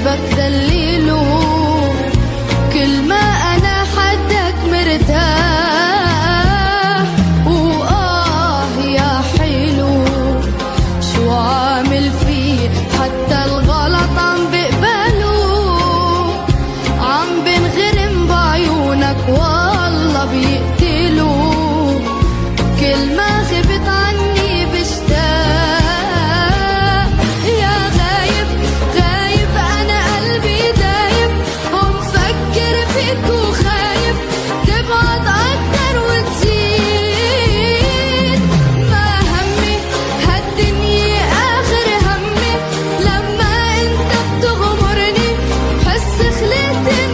قلبك دليله، كل ما أنا حدك مرتاح. وآه يا حلو شو عامل فيه، حتى الغلط عم بقبله، عم بنغرم بعيونك والله بيقتلوا، كل ما غبت عني بشتاق. يا غايب غايب أنا قلبي دايب، ومفكر فيك وخايف تبعد أكتر وتزيد. ما همي هالدنيا آخر همي، لما أنت بتغمرني بحس خلقت من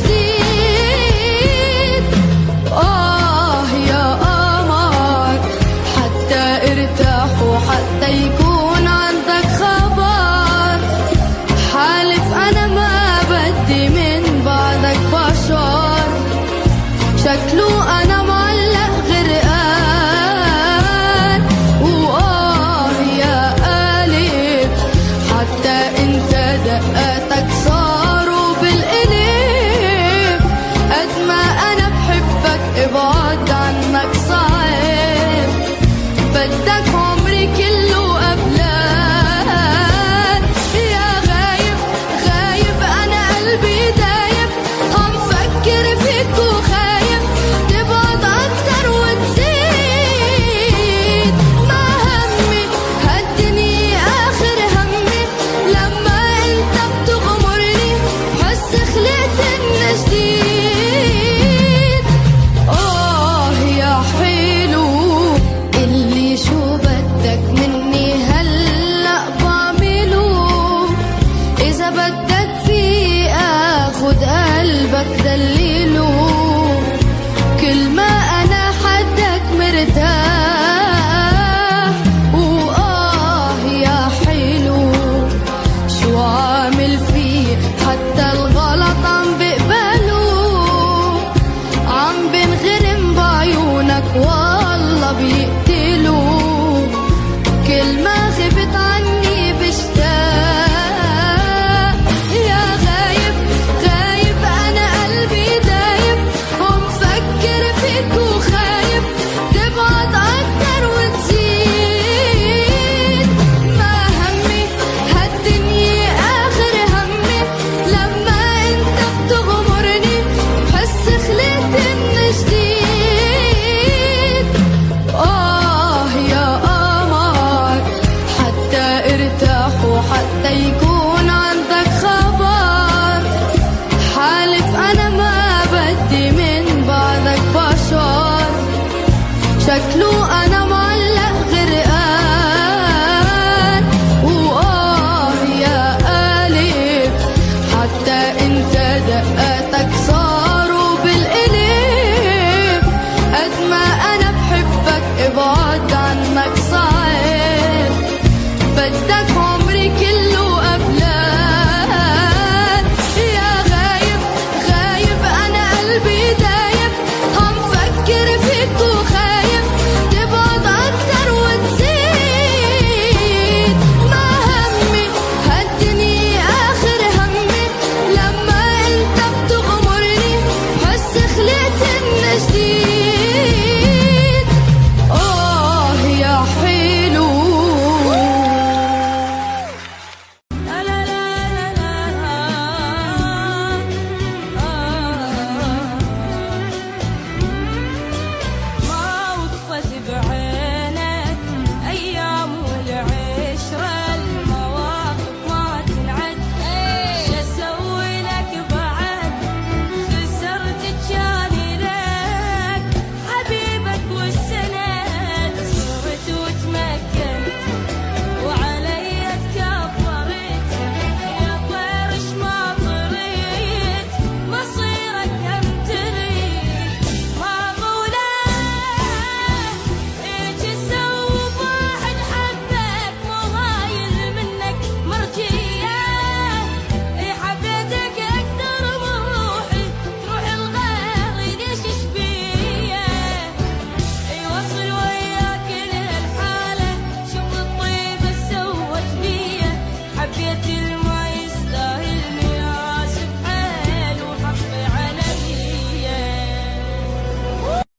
جديد. آه يا قمر حتى ارتاح وحتى يكون عندك خبر، حالف أنا ما بدي من بعدك بشر، شكله أنا معلق غرقان. وآه يا قلب حتى انت دقاتك صاروا بالقلب، قد ما أنا بحبك ابعد عنك صعب، بدك عمري كله قبلك. يا غايب غايب أنا قلبي دايب، عم فكر فيك وخايف تبعد أكتر وتزيد. ما همي هالدنيا آخر همي، لما أنت بتغمرني بحس خلقت من جديد. آه يا حلو اللي شو بدك مني هلأ بعمله، إذا بدك في آخد قلبك دليله، كل ما أنا حدك مرتاح. وآه يا حلو شو عامل فيه، حتى الغلط عم بقبله، عم بنغرم بعيونك والله بيقتلوا، كل ما غبت عني بشتاق. يا غايب غايب أنا قلبي دايب، ومفكر فيك وخايف تبعد أكتر وتزيد. ما همي هالدنيا آخر همي، لما أنت بتغمرني بحس خلقت من جديد. آه يا قمر حتى ارتاح وحتى يكون